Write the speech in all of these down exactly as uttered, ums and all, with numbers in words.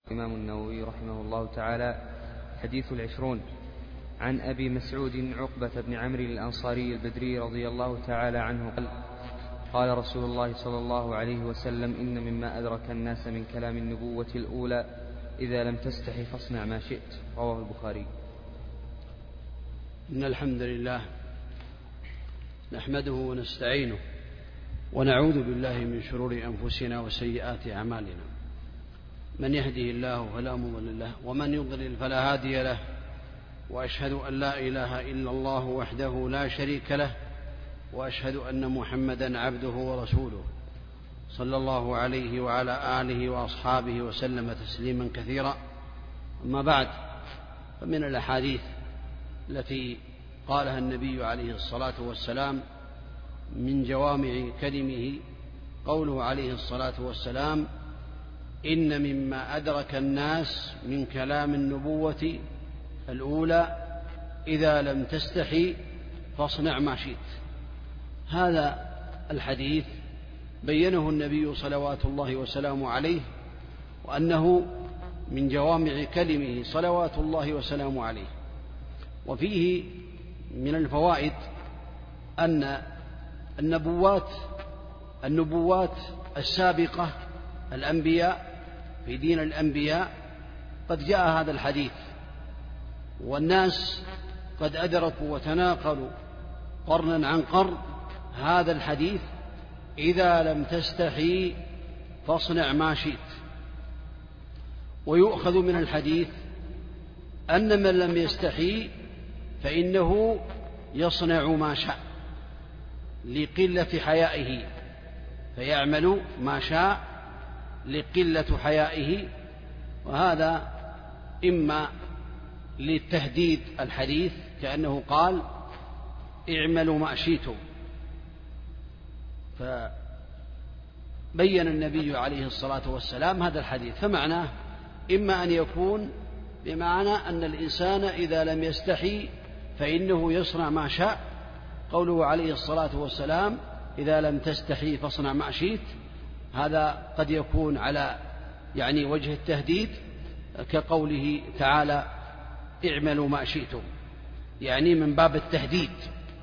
الإمام النووي رحمه الله تعالى. حديث العشرون عن أبي مسعود عقبة بن عمرو الأنصاري البدري رضي الله تعالى عنه قال: قال رسول الله صلى الله عليه وسلم: إن مما أدرك الناس من كلام النبوة الأولى إذا لم تستحي فاصنع ما شئت. رواه البخاري. إن الحمد لله نحمده ونستعينه ونعوذ بالله من شرور أنفسنا وسيئات أعمالنا، من يهده الله فلا مضل له ومن يضلل فلا هادي له، وأشهد أن لا إله إلا الله وحده لا شريك له، وأشهد أن محمدا عبده ورسوله صلى الله عليه وعلى آله وأصحابه وسلم تسليما كثيرا. أما بعد، فمن الأحاديث التي قالها النبي عليه الصلاة والسلام من جوامع كلمه قوله عليه الصلاة والسلام: إن مما أدرك الناس من كلام النبوة الأولى إذا لم تستحي فاصنع ما شئت. هذا الحديث بينه النبي صلوات الله وسلامه عليه، وأنه من جوامع كلمه صلوات الله وسلامه عليه. وفيه من الفوائد أن النبوات النبوات السابقة، الأنبياء في دين الأنبياء، قد جاء هذا الحديث، والناس قد أدركوا وتناقلوا قرنا عن قرن هذا الحديث: إذا لم تستحي فاصنع ما شئت. ويؤخذ من الحديث أن من لم يستحي فإنه يصنع ما شاء لقلة حيائه، فيعمل ما شاء لقلة حيائه. وهذا إما للتهديد الحديث، كأنه قال: اعملوا ما شئتم. فبين النبي عليه الصلاة والسلام هذا الحديث، فمعناه إما أن يكون بمعنى أن الإنسان إذا لم يستحي فإنه يصنع ما شاء. قوله عليه الصلاة والسلام: إذا لم تستحي فاصنع ما شئت، هذا قد يكون على يعني وجه التهديد، كقوله تعالى: اعملوا ما شئتم، يعني من باب التهديد.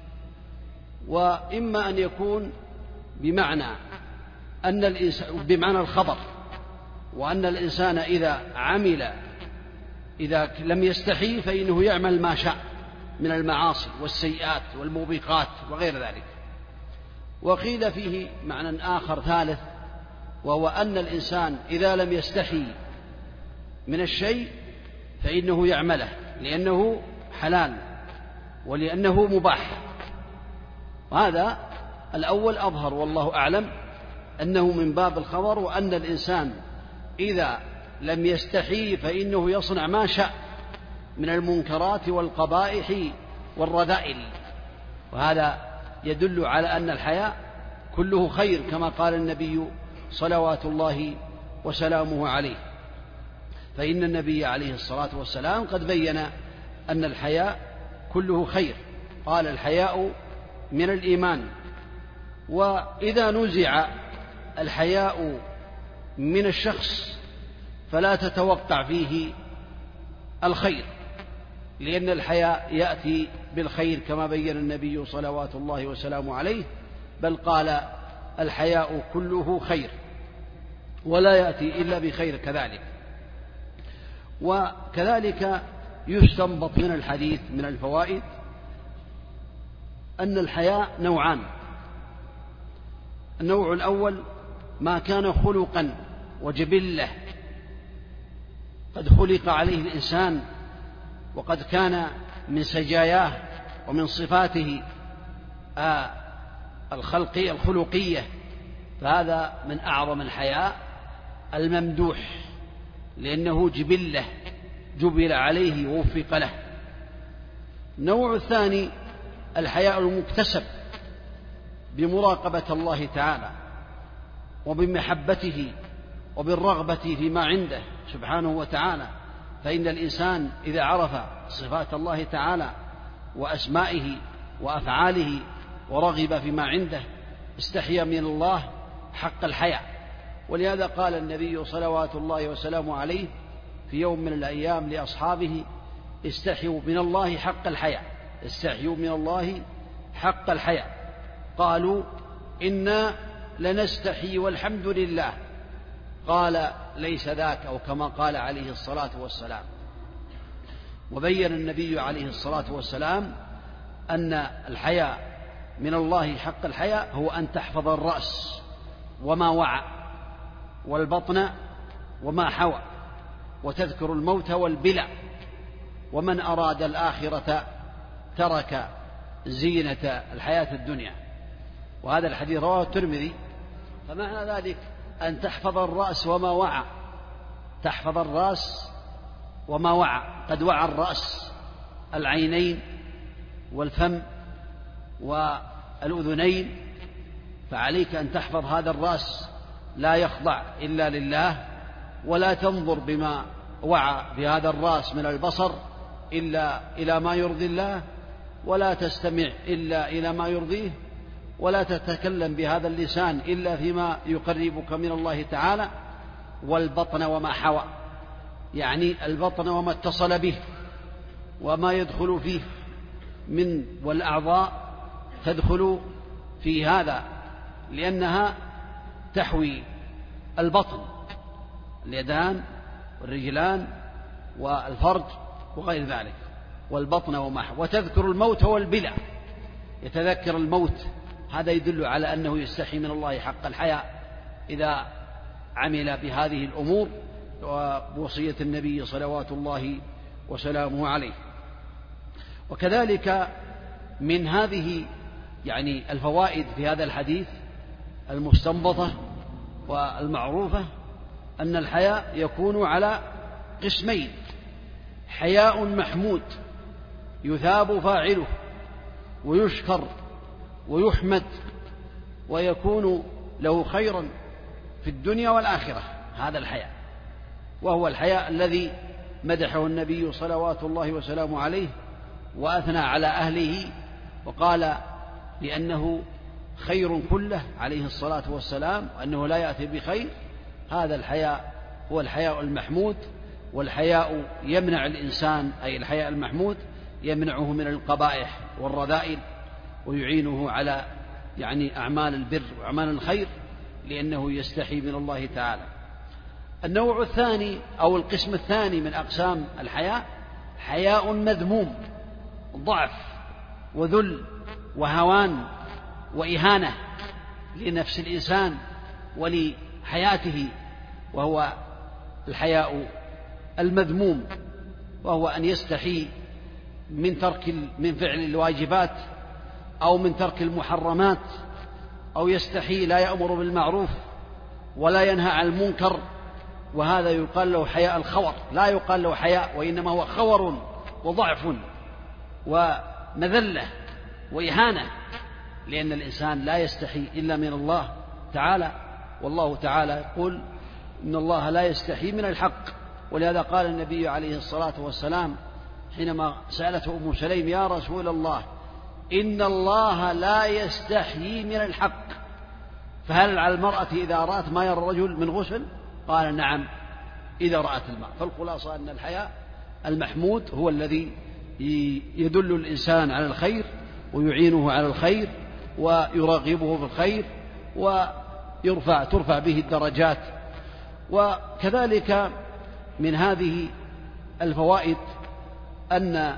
وإما أن يكون بمعنى أن الإنسان بمعنى الخبر، وأن الإنسان إذا عمل إذا لم يستحي فإنه يعمل ما شاء من المعاصي والسيئات والموبقات وغير ذلك. وقيل فيه معنى آخر ثالث، وهو أن الإنسان إذا لم يستحي من الشيء فإنه يعمله لأنه حلال ولأنه مباح. وهذا الأول أظهر والله أعلم أنه من باب الخبر، وأن الإنسان إذا لم يستحي فإنه يصنع ما شاء من المنكرات والقبائح والرذائل. وهذا يدل على أن الحياء كله خير، كما قال النبي صلوات الله وسلامه عليه. فإن النبي عليه الصلاة والسلام قد بين أن الحياء كله خير، قال: الحياء من الإيمان. وإذا نزع الحياء من الشخص فلا تتوقع فيه الخير، لأن الحياء يأتي بالخير كما بين النبي صلوات الله وسلامه عليه، بل قال: الحياء كله خير، ولا يأتي إلا بخير كذلك. وكذلك يستنبط من الحديث من الفوائد أن الحياء نوعان: النوع الأول ما كان خلقا وجبلة، قد خلق عليه الإنسان وقد كان من سجاياه ومن صفاته آه الخلقية الخلقية، فهذا من أعظم الحياء الممدوح، لأنه جبلة جبل عليه ووفق له. النوع الثاني الحياء المكتسب بمراقبة الله تعالى وبمحبته وبالرغبة فيما عنده سبحانه وتعالى. فإن الإنسان إذا عرف صفات الله تعالى وأسمائه وأفعاله ورغب فيما عنده استحيا من الله حق الحياء. ولهذا قال النبي صلوات الله وسلامه عليه: في يوم من الأيام لأصحابه: استحيوا من الله حق الحياء، استحيوا من الله حق الحياء. قالوا: إنا لنستحي والحمد لله. قال: ليس ذاك، أو كما قال عليه الصلاة والسلام. وبين النبي عليه الصلاة والسلام أن الحياء من الله حق الحياء هو أن تحفظ الرأس وما وعى، والبطن وما حوى، وتذكر الموت والبلى، ومن أراد الآخرة ترك زينة الحياة الدنيا. وهذا الحديث رواه الترمذي. فمعنى ذلك أن تحفظ الرأس وما وعى، تحفظ الرأس وما وعى. قد وعى الرأس العينين والفم والأذنين، فعليك أن تحفظ هذا الرأس، لا يخضع إلا لله، ولا تنظر بما وعى بهذا الرأس من البصر إلا إلى ما يرضي الله، ولا تستمع إلا إلى ما يرضيه، ولا تتكلم بهذا اللسان إلا فيما يقربك من الله تعالى. والبطن وما حوى، يعني البطن وما اتصل به وما يدخل فيه من والأعضاء تدخل في هذا، لأنها تحوي البطن: اليدان والرجلان والفرج وغير ذلك. والبطن وما حوى. وتذكر الموت والبلى، يتذكر الموت. هذا يدل على أنه يستحي من الله حق الحياء إذا عمل بهذه الأمور ووصية النبي صلوات الله وسلامه عليه. وكذلك من هذه يعني الفوائد في هذا الحديث المستنبطة والمعروفة أن الحياء يكون على قسمين: حياء محمود يثاب فاعله ويشكر ويحمد ويكون له خيرا في الدنيا والآخرة، هذا الحياء، وهو الحياء الذي مدحه النبي صلوات الله وسلامه عليه وأثنى على أهله وقال لأنه خير كله عليه الصلاة والسلام، وأنه لا يأتي بخير. هذا الحياء هو الحياء المحمود. والحياء يمنع الإنسان، أي الحياء المحمود يمنعه من القبائح والرذائل، ويعينه على يعني أعمال البر وأعمال الخير، لأنه يستحي من الله تعالى. النوع الثاني أو القسم الثاني من أقسام الحياء حياء مذموم، ضعف وذل وهوان وإهانة لنفس الإنسان ولحياته، وهو الحياء المذموم، وهو أن يستحي من ترك من فعل الواجبات أو من ترك المحرمات، أو يستحي لا يأمر بالمعروف ولا ينهى عن المنكر. وهذا يقال له حياء الخور، لا يقال له حياء، وإنما هو خور وضعف ومذلة وإهانة، لأن الإنسان لا يستحي إلا من الله تعالى. والله تعالى يقول: إن الله لا يستحي من الحق. ولهذا قال النبي عليه الصلاة والسلام حينما سألته أم سليم: يا رسول الله، إن الله لا يستحيي من الحق، فهل على المرأة إذا رأت ما يرى الرجل من غسل؟ قال: نعم، إذا رأت الماء. فالخلاصة أن الحياء المحمود هو الذي يدل الإنسان على الخير ويعينه على الخير ويراغبه في الخير ويرفع ترفع به الدرجات. وكذلك من هذه الفوائد أن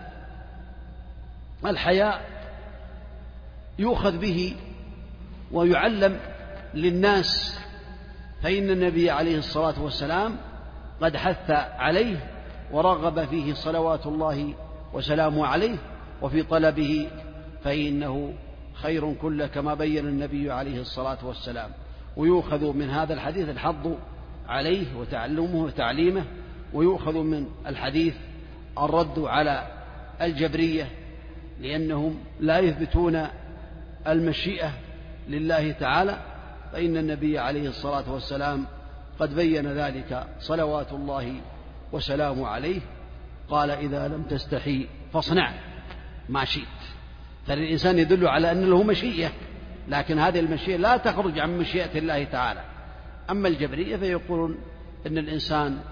الحياء يؤخذ به ويعلم للناس، فإن النبي عليه الصلاة والسلام قد حث عليه ورغب فيه صلوات الله وسلامه عليه وفي طلبه، فإنه خير كله كما بين النبي عليه الصلاة والسلام. ويؤخذ من هذا الحديث الحض عليه وتعلمه وتعليمه، ويؤخذ من الحديث الرد على الجبرية، لأنهم لا يثبتون المشيئة لله تعالى، فإن النبي عليه الصلاة والسلام قد بين ذلك صلوات الله وسلامه عليه. قال: إذا لم تستحي فاصنع ما شئت. فالإنسان يدل على أن له مشيئة، لكن هذه المشيئة لا تخرج عن مشيئة الله تعالى. أما الجبرية فيقولون أن الإنسان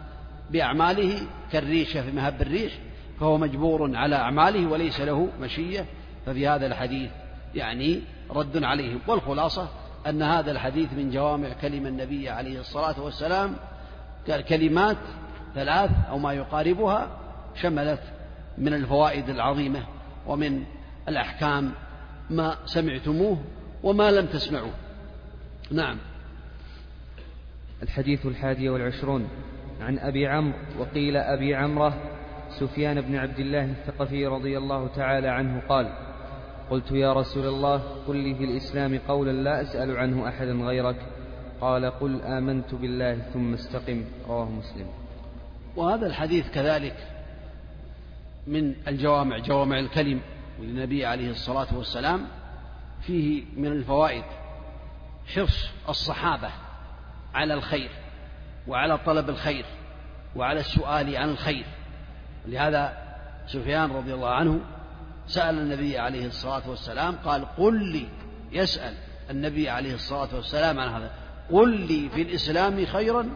بأعماله كالريشة في مهب الريح، فهو مجبور على أعماله وليس له مشية. ففي هذا الحديث يعني رد عليهم. والخلاصة أن هذا الحديث من جوامع كلم النبي عليه الصلاة والسلام، كلمات ثلاث أو ما يقاربها، شملت من الفوائد العظيمة ومن الأحكام ما سمعتموه وما لم تسمعوه. نعم. الحديث الحادي والعشرون عن أبي عمرو وقيل أبي عمرة سفيان بن عبد الله الثقفي رضي الله تعالى عنه قال: قلت يا رسول الله قل لي في الإسلام قولا لا أسأل عنه أحدا غيرك، قال: قل آمنت بالله ثم استقم. رواه مسلم. وهذا الحديث كذلك من الجوامع، جوامع الكلم للنبي عليه الصلاة والسلام. فيه من الفوائد حرص الصحابة على الخير وعلى طلب الخير وعلى السؤال عن الخير. لهذا سفيان رضي الله عنه سأل النبي عليه الصلاة والسلام، قال: قل لي، يسأل النبي عليه الصلاة والسلام عن هذا، قل لي في الإسلام خيرا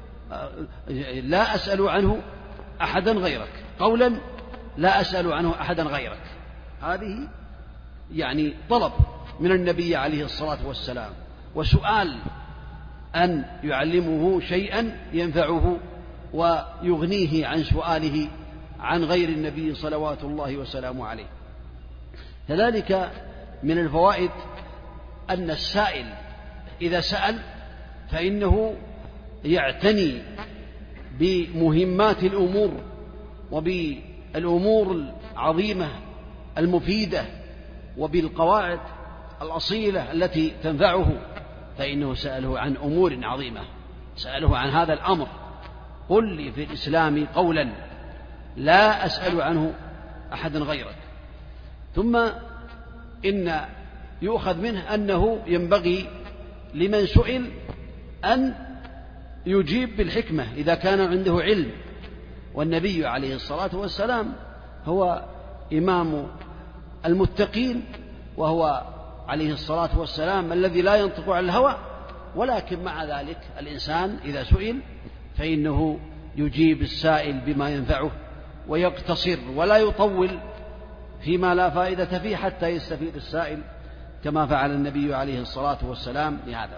لا أسأل عنه أحدا غيرك، قولا لا أسأل عنه أحدا غيرك. هذه يعني طلب من النبي عليه الصلاة والسلام، وسؤال أن يعلمه شيئا ينفعه ويغنيه عن سؤاله عن غير النبي صلوات الله وسلامه عليه. كذلك من الفوائد أن السائل إذا سأل فإنه يعتني بمهمات الأمور وبالأمور العظيمة المفيدة وبالقواعد الأصيلة التي تنفعه، فإنه سأله عن أمور عظيمة، سأله عن هذا الأمر: قل لي في الإسلام قولا لا أسأل عنه أحدا غيرك. ثم إن يؤخذ منه أنه ينبغي لمن سئل أن يجيب بالحكمة إذا كان عنده علم، والنبي عليه الصلاة والسلام هو إمام المتقين، وهو عليه الصلاة والسلام الذي لا ينطق عن الهوى، ولكن مع ذلك الإنسان إذا سئل فإنه يجيب السائل بما ينفعه ويقتصر ولا يطول فيما لا فائدة فيه حتى يستفيد السائل، كما فعل النبي عليه الصلاة والسلام لهذا.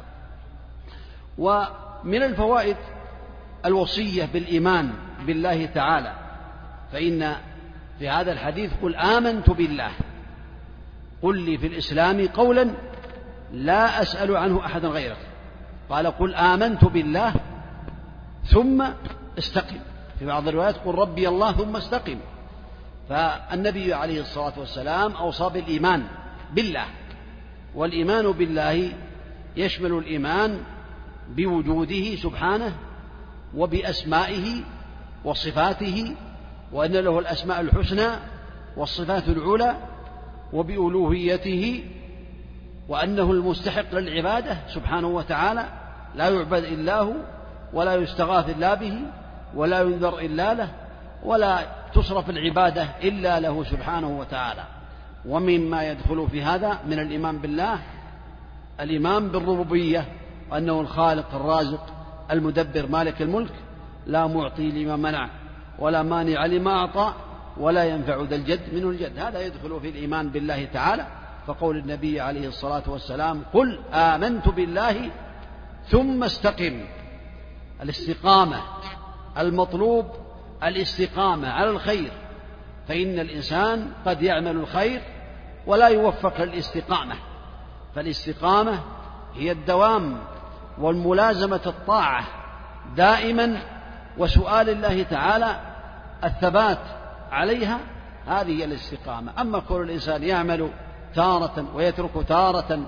ومن الفوائد الوصية بالإيمان بالله تعالى، فإن في هذا الحديث: قل آمنت بالله، قل لي في الإسلام قولا لا أسأل عنه أحدا غيرك، قال: قل آمنت بالله ثم استقم. في بعض الروايات: قل ربي الله ثم استقم. فالنبي عليه الصلاة والسلام أوصى بالإيمان بالله، والإيمان بالله يشمل الإيمان بوجوده سبحانه وبأسمائه وصفاته، وأن له الأسماء الحسنى والصفات العلى، وبألوهيته، وأنه المستحق للعبادة سبحانه وتعالى، لا يعبد إلا هو، ولا يستغاث إلا به، ولا ينذر إلا له، ولا تصرف العبادة إلا له سبحانه وتعالى. ومما يدخل في هذا من الإيمان بالله الإيمان بالربوبية، وأنه الخالق الرازق المدبر مالك الملك، لا معطي لما منع ولا مانع لما أعطى ولا ينفع ذا الجد منه الجد. هذا يدخل في الإيمان بالله تعالى. فقول النبي عليه الصلاة والسلام: قل آمنت بالله ثم استقم. الاستقامة المطلوب الاستقامة على الخير، فإن الإنسان قد يعمل الخير ولا يوفق للاستقامة، فالاستقامة هي الدوام والملازمة الطاعة دائما، وسؤال الله تعالى الثبات عليها، هذه هي الاستقامة. أما كل الإنسان يعمل تارة ويترك تارة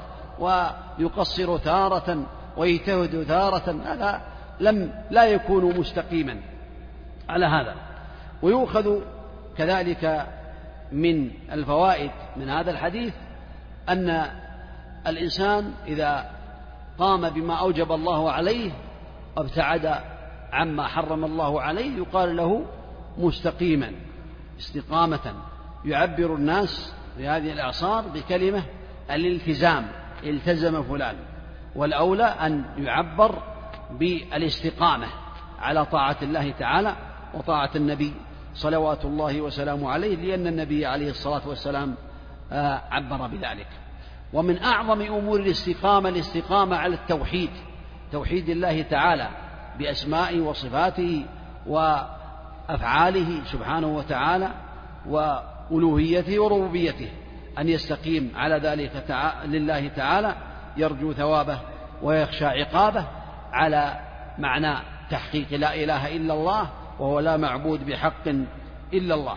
ويقصر تارة ويجتهد تارة، هذا لم لا يكون مستقيما على هذا. ويؤخذ كذلك من الفوائد من هذا الحديث أن الإنسان إذا قام بما أوجب الله عليه وابتعد عما حرم الله عليه يقال له مستقيما استقامة. يعبر الناس في هذه الأعصار بكلمة الالتزام، التزم فلان، والأولى أن يعبر بالاستقامة. على طاعة الله تعالى وطاعة النبي صلوات الله وسلامه عليه، لأن النبي عليه الصلاة والسلام عبر بذلك. ومن أعظم أمور الاستقامة الاستقامة على التوحيد، توحيد الله تعالى بأسمائه وصفاته وأفعاله سبحانه وتعالى وألوهيته وربوبيته، أن يستقيم على ذلك لله تعالى يرجو ثوابه ويخشى عقابه على معنى تحقيق لا إله إلا الله، وهو لا معبود بحق إلا الله.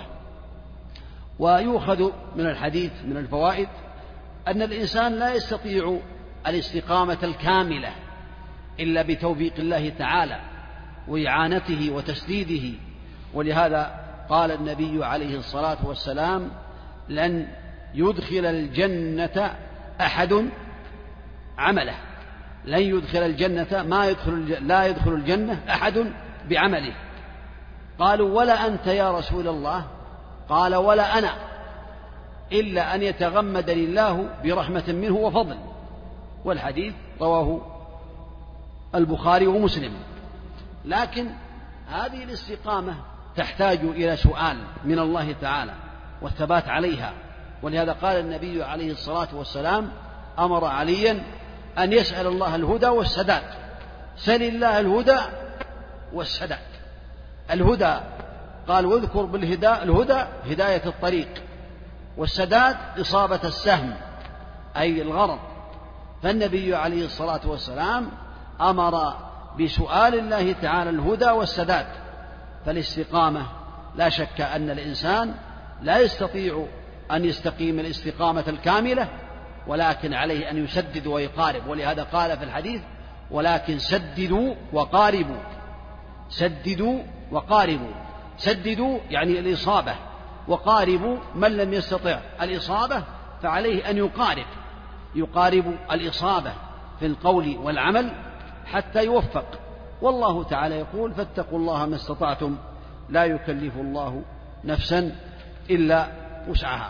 ويؤخذ من الحديث من الفوائد أن الإنسان لا يستطيع الاستقامة الكاملة إلا بتوفيق الله تعالى وإعانته وتسديده، ولهذا قال النبي عليه الصلاة والسلام: لن يدخل الجنة أحد عمله، لن يدخل الجنة ما يدخل لا يدخل الجنة أحد بعمله. قالوا: ولا أنت يا رسول الله؟ قال: ولا أنا، إلا أن يتغمدني الله برحمة منه وفضل. والحديث رواه البخاري ومسلم. لكن هذه الاستقامة تحتاج إلى سؤال من الله تعالى والثبات عليها، ولهذا قال النبي عليه الصلاة والسلام: أمر عليا أن يسأل الله الهدى والسداد. سل الله الهدى والسداد. الهدى قال: واذكر بالهدى الهدى هداية الطريق، والسداد إصابة السهم أي الغرض. فالنبي عليه الصلاة والسلام أمر بسؤال الله تعالى الهدى والسداد. فالاستقامة لا شك أن الإنسان لا يستطيع أن يستقيم الاستقامة الكاملة، ولكن عليه أن يسدد ويقارب. ولهذا قال في الحديث: ولكن سددوا وقاربوا. سددوا وقاربوا. سددوا يعني الإصابة، وقاربوا من لم يستطع الإصابة فعليه أن يقارب يقارب الإصابة في القول والعمل حتى يوفق. والله تعالى يقول: فاتقوا الله ما استطعتم لا يكلف الله نفسا إلا وسعها.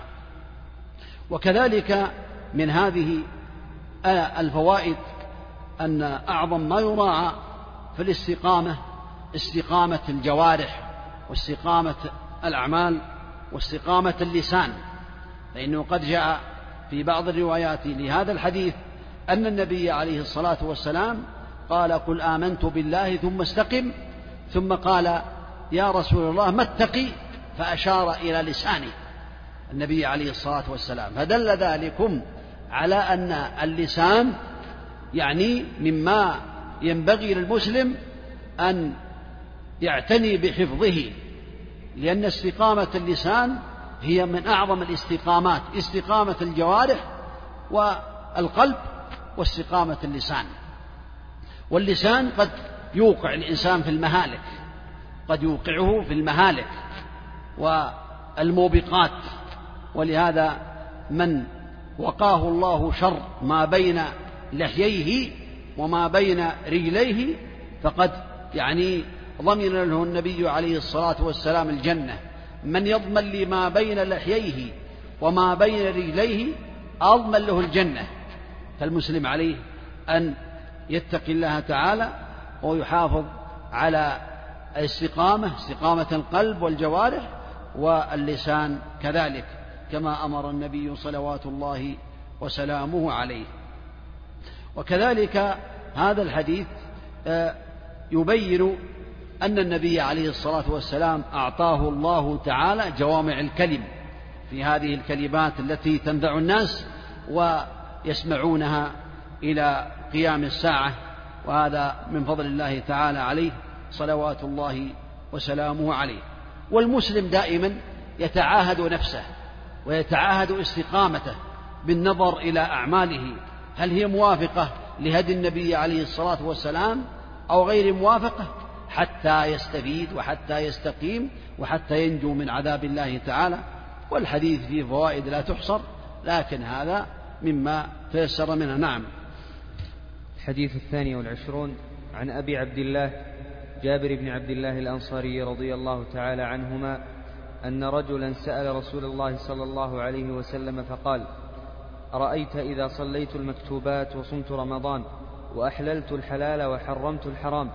وكذلك من هذه الفوائد أن أعظم ما يراعى في الاستقامة استقامة الجوارح واستقامة الأعمال واستقامة اللسان، لأنه قد جاء في بعض الروايات لهذا الحديث أن النبي عليه الصلاة والسلام قال: قل آمنت بالله ثم استقم، ثم قال: يا رسول الله ما اتقي؟ فأشار إلى لسانه النبي عليه الصلاة والسلام. فدل ذلكم على أن اللسان يعني مما ينبغي للمسلم أن يعتني بحفظه، لأن استقامة اللسان هي من أعظم الاستقامات، استقامة الجوارح والقلب واستقامة اللسان. واللسان قد يوقع الإنسان في المهالك، قد يوقعه في المهالك والموبقات. ولهذا من وقاه الله شر ما بين لحييه وما بين رجليه فقد يعني ضمن له النبي عليه الصلاة والسلام الجنة. من يضمن لي ما بين لحييه وما بين رجليه أضمن له الجنة. فالمسلم عليه أن يتقي الله تعالى ويحافظ على الاستقامة، استقامة القلب والجوارح واللسان كذلك، كما أمر النبي صلوات الله وسلامه عليه. وكذلك هذا الحديث يبين أن النبي عليه الصلاة والسلام أعطاه الله تعالى جوامع الكلم في هذه الكلمات التي تنفع الناس ويسمعونها إلى قيام الساعة، وهذا من فضل الله تعالى عليه صلوات الله وسلامه عليه. والمسلم دائما يتعاهد نفسه ويتعاهد استقامته بالنظر إلى أعماله، هل هي موافقة لهدي النبي عليه الصلاة والسلام أو غير موافقة، حتى يستفيد وحتى يستقيم وحتى ينجو من عذاب الله تعالى. والحديث فيه فوائد لا تحصر، لكن هذا مما تيسر منه. نعم. الحديث الثاني والعشرون عن أبي عبد الله جابر بن عبد الله الأنصاري رضي الله تعالى عنهما أن رجلا سأل رسول الله صلى الله عليه وسلم فقال: أرأيت إذا صليت المكتوبات وصمت رمضان وأحللت الحلال وحرمت الحرام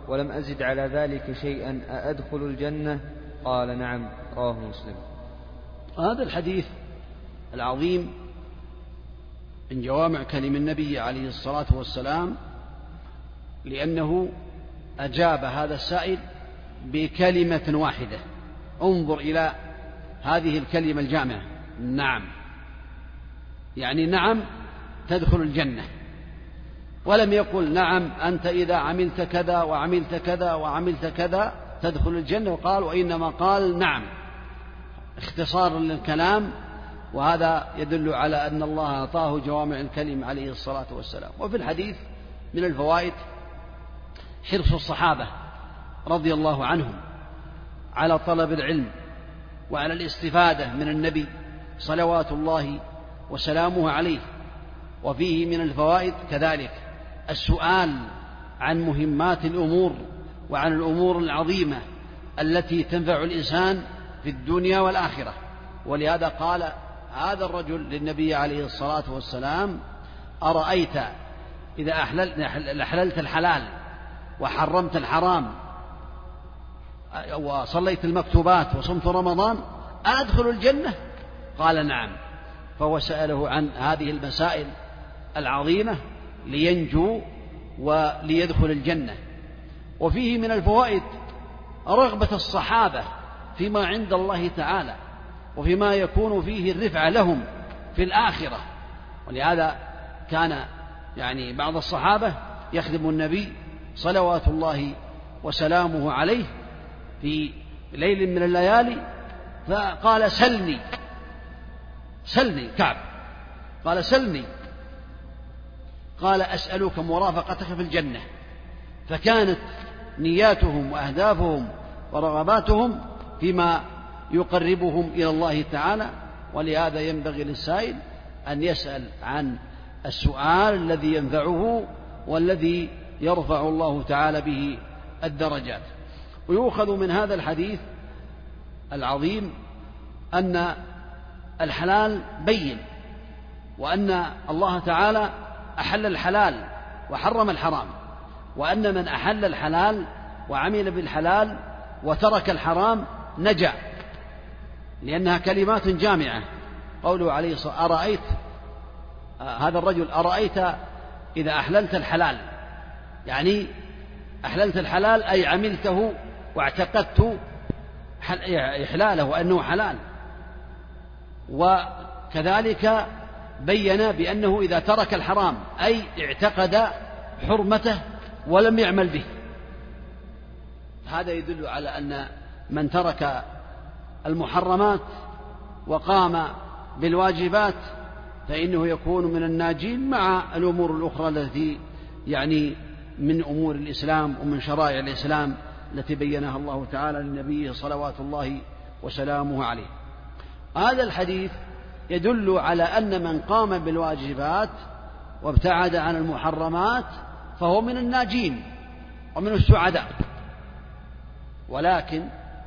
ولم أزد على ذلك شيئا أأدخل الجنة؟ قال نعم. رواه مسلم. هذا الحديث العظيم من جوامع كلم النبي عليه الصلاة والسلام، لأنه أجاب هذا السائل بكلمة واحدة. انظر إلى هذه الكلمة الجامعة، نعم، يعني نعم تدخل الجنة، ولم يقل نعم أنت إذا عملت كذا وعملت كذا وعملت كذا تدخل الجنة، وقال وإنما قال نعم، اختصار للكلام. وهذا يدل على أن الله أعطاه جوامع الكلم عليه الصلاة والسلام. وفي الحديث من الفوائد حرص الصحابة رضي الله عنهم على طلب العلم وعلى الاستفادة من النبي صلوات الله وسلامه عليه. وفيه من الفوائد كذلك السؤال عن مهمات الأمور وعن الأمور العظيمة التي تنفع الإنسان في الدنيا والآخرة. ولهذا قال هذا الرجل للنبي عليه الصلاة والسلام: أرأيت إذا أحللت الحلال وحرمت الحرام وصليت المكتوبات وصمت رمضان أدخل الجنة؟ قال نعم. فهو سأله عن هذه المسائل العظيمة لينجو وليدخل الجنة. وفيه من الفوائد رغبة الصحابة فيما عند الله تعالى وفيما يكون فيه الرفعة لهم في الآخرة. ولهذا كان يعني بعض الصحابة يخدم النبي صلوات الله وسلامه عليه في ليل من الليالي، فقال سلني سلني كعب، قال سلني، قال أسألك مرافقتك في الجنة. فكانت نياتهم وأهدافهم ورغباتهم فيما يقربهم إلى الله تعالى. ولهذا ينبغي للسائل أن يسأل عن السؤال الذي ينفعه والذي يرفع الله تعالى به الدرجات. ويؤخذ من هذا الحديث العظيم أن الحلال بين، وأن الله تعالى أحل الحلال وحرم الحرام، وأن من أحل الحلال وعمل بالحلال وترك الحرام نجا، لأنها كلمات جامعة. قوله عليه الصلاة أرأيت هذا الرجل أرأيت إذا أحللت الحلال، يعني أحللت الحلال أي عملته واعتقدت إحلاله وأنه حلال. وكذلك بين بأنه إذا ترك الحرام أي اعتقد حرمته ولم يعمل به. هذا يدل على أن من ترك المحرمات وقام بالواجبات فإنه يكون من الناجين مع الأمور الأخرى التي يعني من أمور الإسلام ومن شرائع الإسلام التي بينها الله تعالى للنبي صلوات الله وسلامه عليه. هذا الحديث يدل على أن من قام بالواجبات وابتعد عن المحرمات فهو من الناجين ومن السعداء. ولكن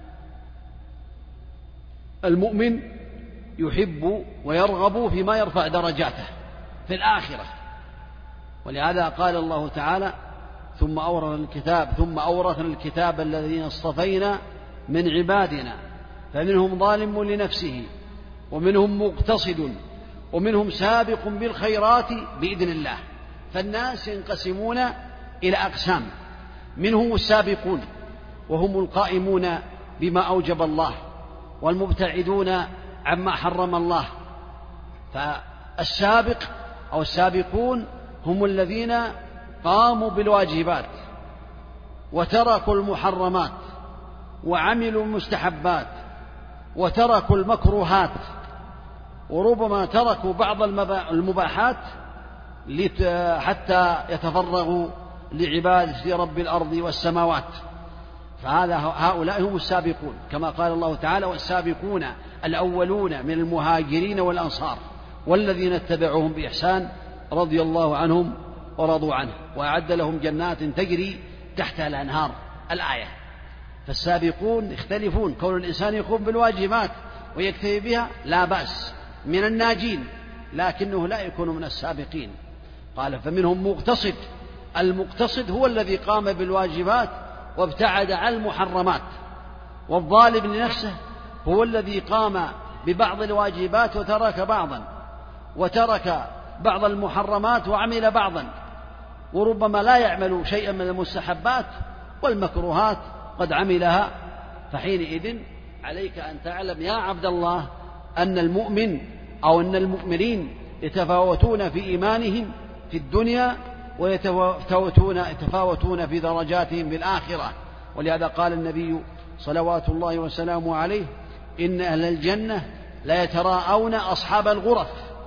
المؤمن يحب ويرغب فيما يرفع درجاته في الآخرة. ولهذا قال الله تعالى ثم أورثنا الكتاب ثم أورثنا الكتاب الذين اصطفينا من عبادنا فمنهم ظالم لنفسه ومنهم مقتصد ومنهم سابق بالخيرات بإذن الله. فالناس ينقسمون إلى أقسام: منهم السابقون وهم القائمون بما أوجب الله والمبتعدون عما حرم الله. فالسابق أو السابقون هم الذين قاموا بالواجبات وتركوا المحرمات وعملوا المستحبات وتركوا المكروهات، وربما تركوا بعض المباحات حتى يتفرغوا لعبادة رب الأرض والسماوات. فهذا هؤلاء هم السابقون، كما قال الله تعالى: والسابقون الأولون من المهاجرين والأنصار والذين اتبعوهم بإحسان رضي الله عنهم ورضوا عنه وأعد لهم جنات تجري تحتها الأنهار. الآية. فالسابقون يختلفون، كون الإنسان يقوم بالواجبات ويكتفي بها لا بأس، من الناجين، لكنه لا يكون من السابقين. قال: فمنهم مقتصد. المقتصد هو الذي قام بالواجبات وابتعد عن المحرمات. والظالم لنفسه هو الذي قام ببعض الواجبات وترك بعضا، وترك بعض المحرمات وعمل بعضا، وربما لا يعمل شيئا من المستحبات والمكروهات قد عملها. فحينئذ عليك أن تعلم يا عبد الله أن المؤمن أو أن المؤمنين يتفاوتون في إيمانهم في الدنيا ويتفاوتون يتفاوتون في درجاتهم في الآخرة. ولهذا قال النبي صلوات الله وسلامه عليه: إن أهل الجنة لا يتراءون أصحاب الغرف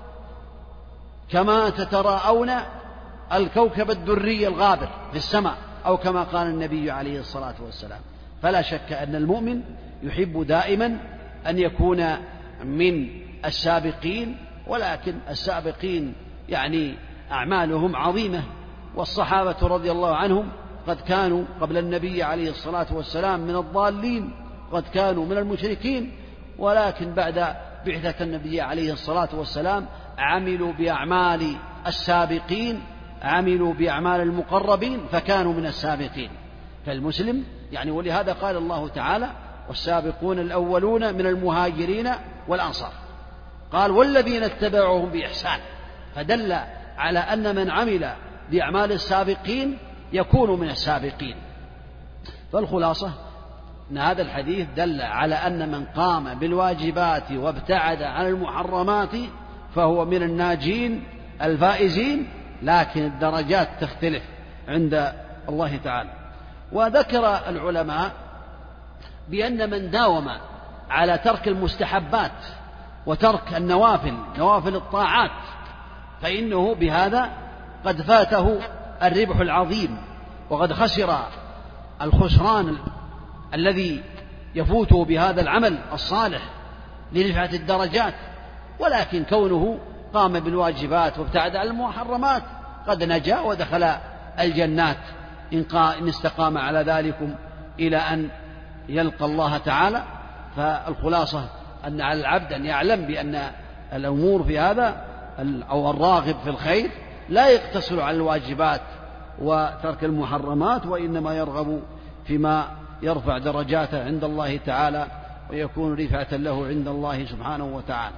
كما تتراءون الكوكب الدري الغابر في السماء، أو كما قال النبي عليه الصلاة والسلام. فلا شك أن المؤمن يحب دائما أن يكون من السابقين، ولكن السابقين يعني أعمالهم عظيمة، والصحابة رضي الله عنهم قد كانوا قبل النبي عليه الصلاة والسلام من الضالين، قد كانوا من المشركين، ولكن بعد بعثة النبي عليه الصلاة والسلام عملوا بأعمال السابقين، عملوا بأعمال المقربين، فكانوا من السابقين. فالمسلم يعني، ولهذا قال الله تعالى: والسابقون الأولون من المهاجرين والأنصار، قال: والذين اتبعوهم بإحسان، فدل على أن من عمل بأعمال السابقين يكون من السابقين. فالخلاصة أن هذا الحديث دل على أن من قام بالواجبات وابتعد عن المحرمات فهو من الناجين الفائزين، لكن الدرجات تختلف عند الله تعالى. وذكر العلماء بأن من داوم على ترك المستحبات وترك النوافل نوافل الطاعات فإنه بهذا قد فاته الربح العظيم، وقد خسر الخسران الذي يفوته بهذا العمل الصالح لرفعة الدرجات. ولكن كونه قام بالواجبات وابتعد عن المحرمات قد نجا ودخل الجنات إن استقام على ذلكم إلى أن يلقى الله تعالى. فالخلاصة أن على العبد أن يعلم بأن الأمور في هذا أو الراغب في الخير لا يقتصر على الواجبات وترك المحرمات، وإنما يرغب فيما يرفع درجاته عند الله تعالى ويكون رفعة له عند الله سبحانه وتعالى.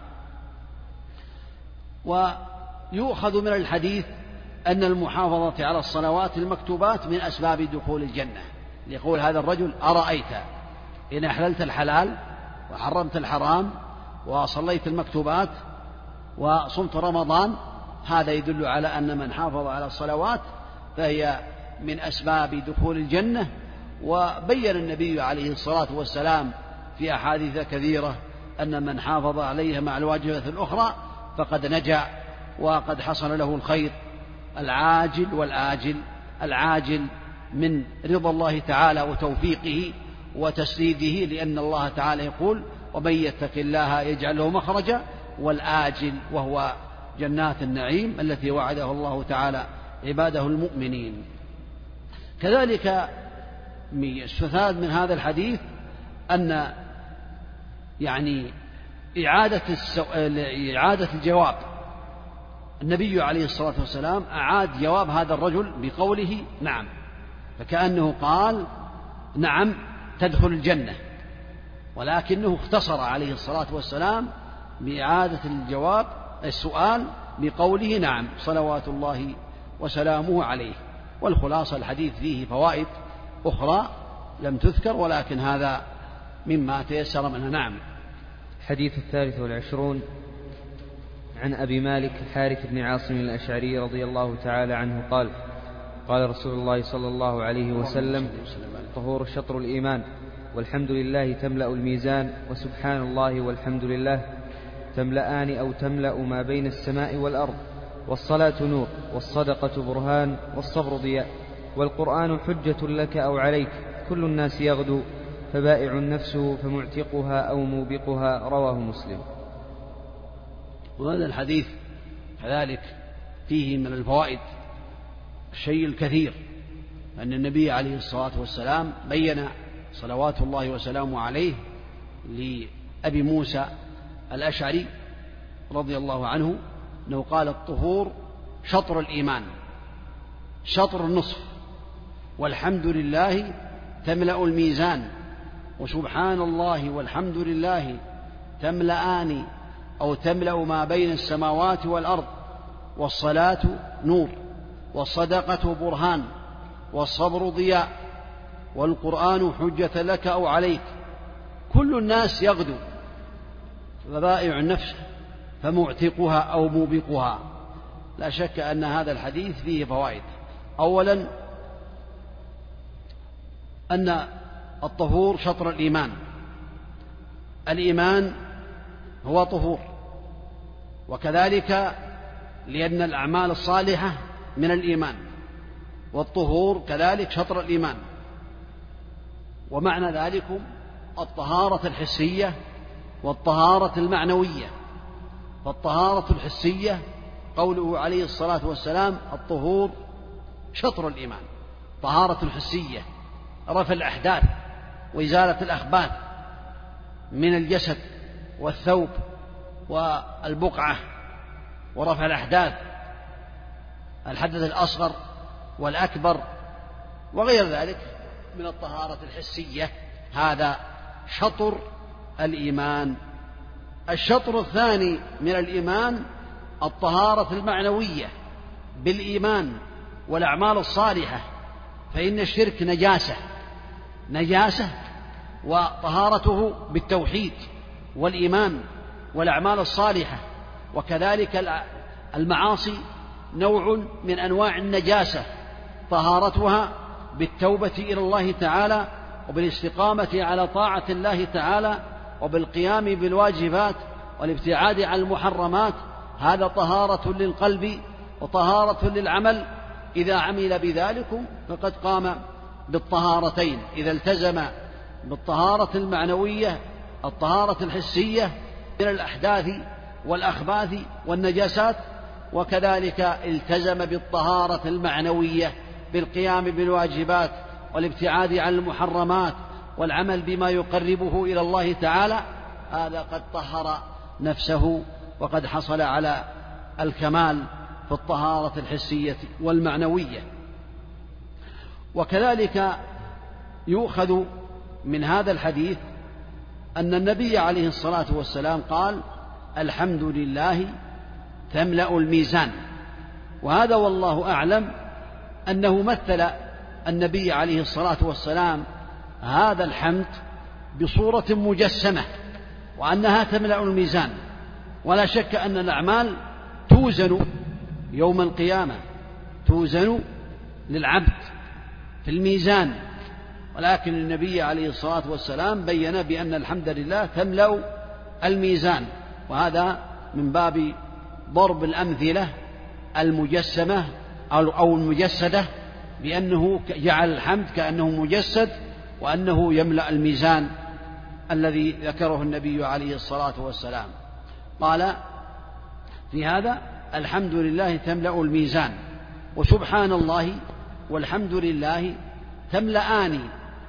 ويؤخذ من الحديث أن المحافظة على الصلوات المكتوبات من أسباب دخول الجنة، يقول هذا الرجل: أرأيت إن أحللت الحلال وحرمت الحرام وصليت المكتوبات وصمت رمضان، هذا يدل على أن من حافظ على الصلوات فهي من أسباب دخول الجنة. وبين النبي عليه الصلاة والسلام في أحاديث كثيرة أن من حافظ عليها مع الواجبات الأخرى فقد نجا وقد حصل له الخير العاجل والآجل. العاجل من رضا الله تعالى وتوفيقه وتسديده، لأن الله تعالى يقول: ومن يتق الله يجعل له مخرجا، والآجل وهو جنات النعيم التي وعده الله تعالى عباده المؤمنين. كذلك يستفاد من هذا الحديث أن يعني إعادة, السو... إعادة الجواب، النبي عليه الصلاة والسلام أعاد جواب هذا الرجل بقوله نعم، فكأنه قال: نعم تدخل الجنة، ولكنه اختصر عليه الصلاة والسلام بإعادة الجواب السؤال بقوله نعم صلوات الله وسلامه عليه. والخلاصة الحديث فيه فوائد أخرى لم تذكر، ولكن هذا مما تيسر منه. نعم. الحديث الثالث والعشرون عن أبي مالك الحارث بن عاصم الأشعري رضي الله تعالى عنه قال: قال رسول الله صلى الله عليه وسلم: طهور شطر الإيمان، والحمد لله تملأ الميزان، وسبحان الله والحمد لله تملأان أو تملأ ما بين السماء والأرض، والصلاة نور، والصدقة برهان، والصبر ضياء، والقرآن حجة لك أو عليك، كل الناس يغدو، فبائع نفسه فمعتقها أو موبقها. رواه مسلم. وهذا الحديث كذلك فيه من الفوائد الشيء الكثير، أن النبي عليه الصلاة والسلام بين صلوات الله وسلامه عليه لأبي موسى الأشعري رضي الله عنه أنه قال: الطهور شطر الإيمان، شطر النصف، والحمد لله تملأ الميزان، وسبحان الله والحمد لله تملأان أو تملأ ما بين السماوات والأرض، والصلاة نور، والصدقة برهان، والصبر ضياء، والقرآن حجة لك أو عليك. كل الناس يغدو فبائع النفس فمعتقها أو موبقها. لا شك أن هذا الحديث فيه فوائد. أولا أن الطهور شطر الإيمان، الإيمان هو طهور، وكذلك لأن الأعمال الصالحة من الإيمان، والطهور كذلك شطر الإيمان. ومعنى ذلك الطهارة الحسية والطهارة المعنوية. فالطهارة الحسية قوله عليه الصلاة والسلام الطهور شطر الإيمان، طهارة حسية، رفع الأحداث وإزالة الأخباث من الجسد والثوب والبقعة، ورفع الأحداث الحدث الأصغر والأكبر وغير ذلك من الطهارة الحسية. هذا شطر الإيمان. الشطر الثاني من الإيمان الطهارة المعنوية بالإيمان والأعمال الصالحة، فإن الشرك نجاسة نجاسة وطهارته بالتوحيد والإيمان والأعمال الصالحة. وكذلك المعاصي نوع من أنواع النجاسة، طهارتها بالتوبة إلى الله تعالى وبالاستقامة على طاعة الله تعالى وبالقيام بالواجبات والابتعاد عن المحرمات. هذا طهارة للقلب وطهارة للعمل. إذا عمل بذلك فقد قام بالطهارتين، إذا التزم بالطهارة المعنوية الطهارة الحسية من الأحداث والأخباث والنجاسات، وكذلك التزم بالطهارة المعنوية بالقيام بالواجبات والابتعاد عن المحرمات والعمل بما يقربه إلى الله تعالى. هذا قد طهر نفسه وقد حصل على الكمال في الطهارة الحسية والمعنوية. وكذلك يؤخذ من هذا الحديث أن النبي عليه الصلاة والسلام قال الحمد لله تملأ الميزان. وهذا والله أعلم أنه مثل النبي عليه الصلاة والسلام هذا الحمد بصورة مجسمة، وأنها تملأ الميزان. ولا شك أن الأعمال توزن يوم القيامة، توزن للعبد في الميزان، ولكن النبي عليه الصلاة والسلام بين بأن الحمد لله تملأ الميزان. وهذا من باب ضرب الأمثلة المجسمة أو المجسدة، بأنه جعل الحمد كأنه مجسد وأنه يملأ الميزان الذي ذكره النبي عليه الصلاة والسلام. قال في هذا الحمد لله تملأ الميزان، وسبحان الله والحمد لله تملأان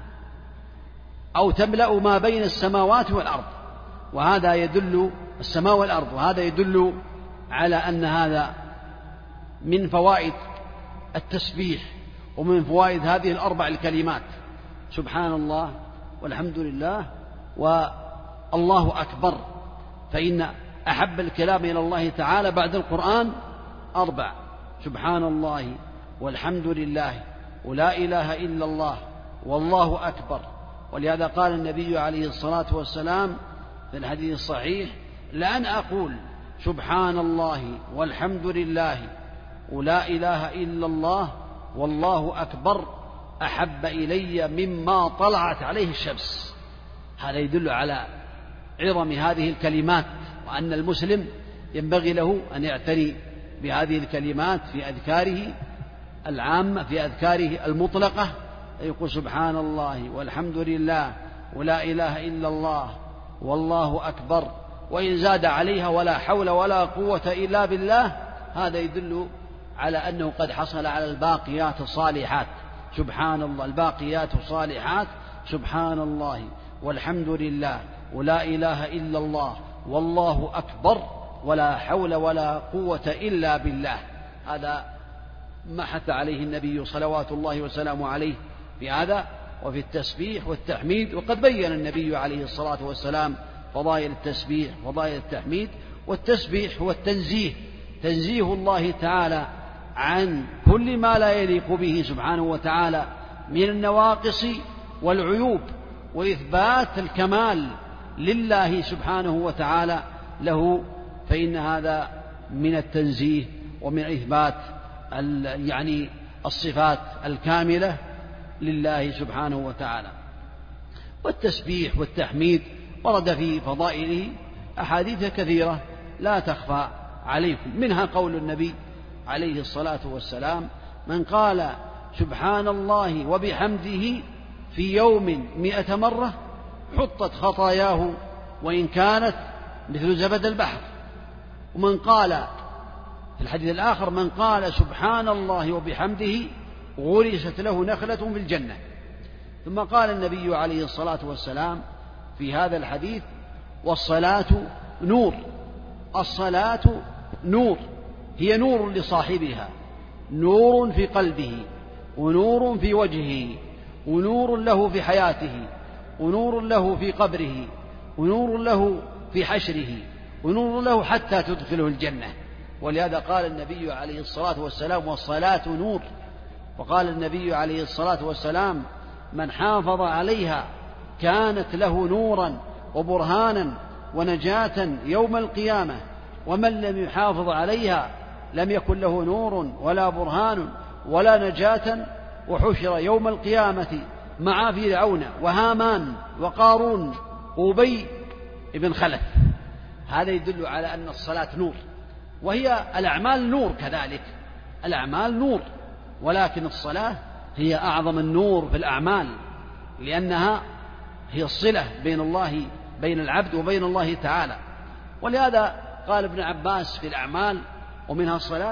أو تملأ ما بين السماوات والأرض. وهذا يدل السماء والأرض، وهذا يدل على أن هذا من فوائد التسبيح ومن فوائد هذه الأربع الكلمات سبحان الله والحمد لله والله أكبر. فإن أحب الكلام إلى الله تعالى بعد القرآن أربع: سبحان الله والحمد لله ولا إله إلا الله والله أكبر. ولهذا قال النبي عليه الصلاة والسلام في الحديث الصحيح: لأن أقول سبحان الله والحمد لله ولا إله إلا الله والله أكبر أحب إلي مما طلعت عليه الشمس. هذا يدل على عظم هذه الكلمات، وأن المسلم ينبغي له أن يعتني بهذه الكلمات في أذكاره العامة، في أذكاره المطلقة، يقول سبحان الله والحمد لله ولا إله إلا الله والله أكبر، وإن زاد عليها ولا حول ولا قوة إلا بالله. هذا يدل على أنه قد حصل على الباقيات الصالحات. سبحان الله الباقيات الصالحات سبحان الله والحمد لله ولا إله إلا الله والله أكبر ولا حول ولا قوة إلا بالله. هذا ما حث عليه النبي صلوات الله وسلامه عليه في هذا، وفي التسبيح والتحميد. وقد بين النبي عليه الصلاة والسلام فضائل التسبيح وفضائل التحميد. والتسبيح هو التنزيه، تنزيه الله تعالى عن كل ما لا يليق به سبحانه وتعالى من النواقص والعيوب، وإثبات الكمال لله سبحانه وتعالى له، فإن هذا من التنزيه ومن إثبات يعني الصفات الكاملة لله سبحانه وتعالى. والتسبيح والتحميد ورد في فضائله أحاديث كثيرة لا تخفى عليكم، منها قول النبي عليه الصلاة والسلام: من قال سبحان الله وبحمده في يوم مئة مرة حطت خطاياه وإن كانت مثل زبد البحر. ومن قال في الحديث الآخر: من قال سبحان الله وبحمده غرست له نخلة في الجنة. ثم قال النبي عليه الصلاة والسلام في هذا الحديث: والصلاة نور. الصلاة نور، هي نور لصاحبها، نور في قلبه، ونور في وجهه، ونور له في حياته، ونور له في قبره، ونور له في حشره، ونور له حتى تدخله الجنة. ولهذا قال النبي عليه الصلاة والسلام: والصلاة نور. وقال النبي عليه الصلاة والسلام: من حافظ عليها كانت له نورا وبرهانا ونجاة يوم القيامة، ومن لم يحافظ عليها لم يكن له نور ولا برهان ولا نجاة، وحشر يوم القيامة مع فرعون وهامان وقارون وأبي بن خلف. هذا يدل على أن الصلاة نور، وهي الأعمال نور كذلك، الأعمال نور، ولكن الصلاة هي أعظم النور في الأعمال، لأنها هي الصلة بين الله بين العبد وبين الله تعالى. ولهذا قال ابن عباس في الأعمال ومنها الصلاة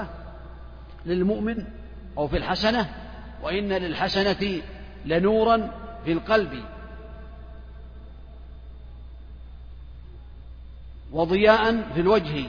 للمؤمن أو في الحسنة: وإن للحسنة لنورا في القلب وضياء في الوجه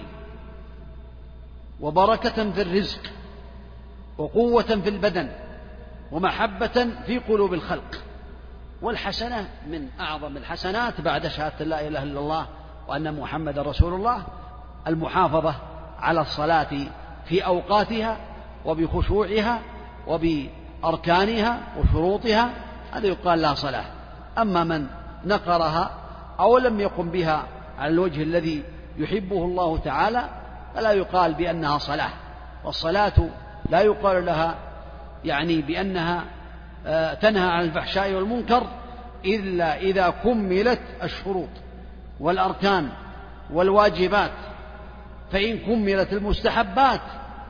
وبركة في الرزق وقوة في البدن ومحبة في قلوب الخلق. والحسنة من أعظم الحسنات بعد شهادة لا إله إلا الله وأن محمد رسول الله المحافظة على الصلاة في أوقاتها وبخشوعها وبأركانها وشروطها، هذا يقال لها صلاة. أما من نقرها أو لم يقم بها على الوجه الذي يحبه الله تعالى فلا يقال بأنها صلاة. والصلاة لا يقال لها يعني بأنها تنهى عن الفحشاء والمنكر إلا إذا كملت الشروط والأركان والواجبات. فإن كملت المستحبات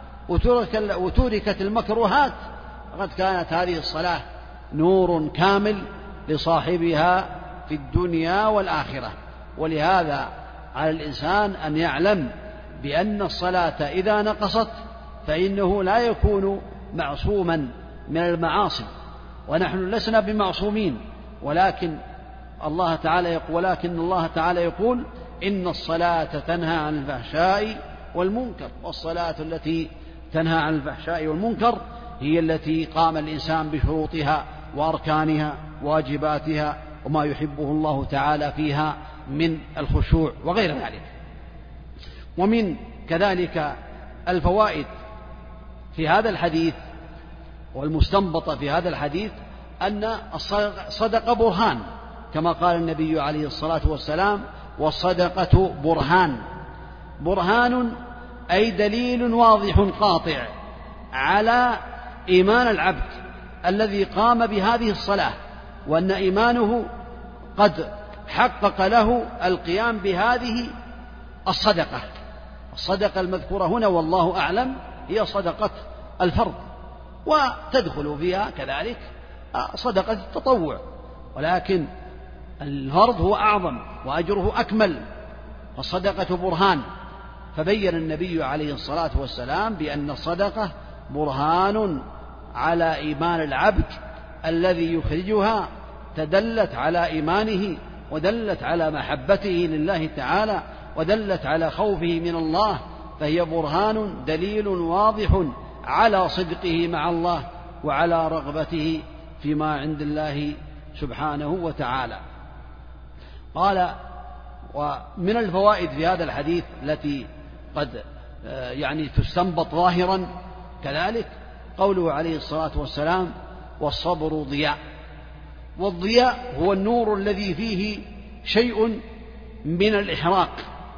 وتركت المكروهات فقد كانت هذه الصلاة نور كامل لصاحبها في الدنيا والآخرة. ولهذا على الإنسان أن يعلم بأن الصلاة إذا نقصت فإنه لا يكون معصوما من المعاصي، ونحن لسنا بمعصومين، ولكن الله تعالى يقول ولكن الله تعالى يقول: إن الصلاة تنهى عن الفحشاء والمنكر. والصلاة التي تنهى عن الفحشاء والمنكر هي التي قام الإنسان بشروطها وأركانها واجباتها وما يحبه الله تعالى فيها من الخشوع وغير ذلك. ومن كذلك الفوائد في هذا الحديث والمستنبطة في هذا الحديث أن الصدقة برهان، كما قال النبي عليه الصلاة والسلام: والصدقة برهان. برهان أي دليل واضح قاطع على إيمان العبد الذي قام بهذه الصلاة، وأن إيمانه قد حقق له القيام بهذه الصدقة. الصدقة المذكورة هنا والله أعلم هي صدقة الفرض، وتدخل فيها كذلك صدقة التطوع، ولكن الفرض هو أعظم وأجره أكمل، فالصدقة برهان. فبين النبي عليه الصلاة والسلام بأن الصدقة برهان على إيمان العبد الذي يخرجها، تدلت على إيمانه ودلت على محبته لله تعالى ودلت على خوفه من الله، فهي برهان دليل واضح على صدقه مع الله وعلى رغبته فيما عند الله سبحانه وتعالى. قال: ومن الفوائد في هذا الحديث التي قد يعني تستنبط ظاهرا كذلك قوله عليه الصلاة والسلام: والصبر ضياء. والضياء هو النور الذي فيه شيء من الإحراق،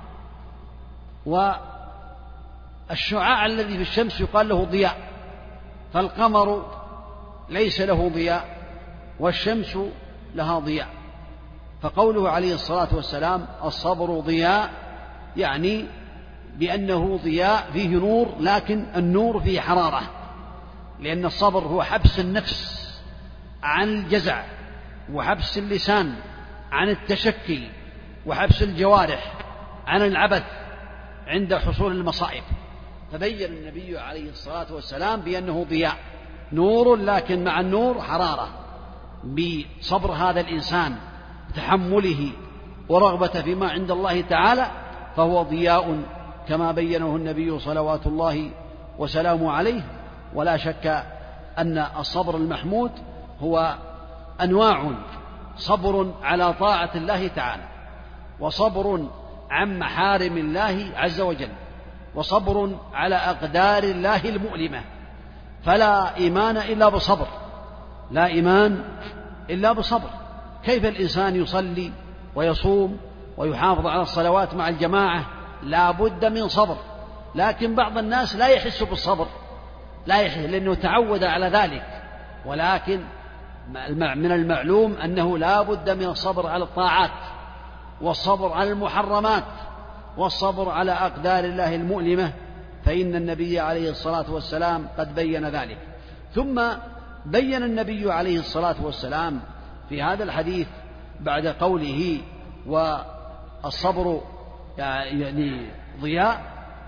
والشعاع الذي في الشمس يقال له ضياء، فالقمر ليس له ضياء والشمس لها ضياء. فقوله عليه الصلاة والسلام: الصبر ضياء، يعني بأنه ضياء فيه نور، لكن النور فيه حرارة، لأن الصبر هو حبس النفس عن الجزع، وحبس اللسان عن التشكي، وحبس الجوارح عن العبث عند حصول المصائب. فبين النبي عليه الصلاة والسلام بأنه ضياء، نور، لكن مع النور حرارة، بصبر هذا الإنسان، تحمله ورغبة فيما عند الله تعالى، فهو ضياء كما بينه النبي صلوات الله وسلامه عليه. ولا شك أن الصبر المحمود هو أنواع: صبر على طاعة الله تعالى، وصبر عن محارم الله عز وجل، وصبر على أقدار الله المؤلمة. فلا إيمان إلا بصبر، لا إيمان إلا بصبر. كيف الإنسان يصلي ويصوم ويحافظ على الصلوات مع الجماعة؟ لا بد من صبر. لكن بعض الناس لا يحس بالصبر، لا يحس لأنه تعود على ذلك. ولكن من المعلوم أنه لا بد من الصبر على الطاعات، والصبر على المحرمات، والصبر على أقدار الله المؤلمة، فإن النبي عليه الصلاة والسلام قد بين ذلك. ثم بين النبي عليه الصلاة والسلام في هذا الحديث بعد قوله: والصبر يعني ضياء،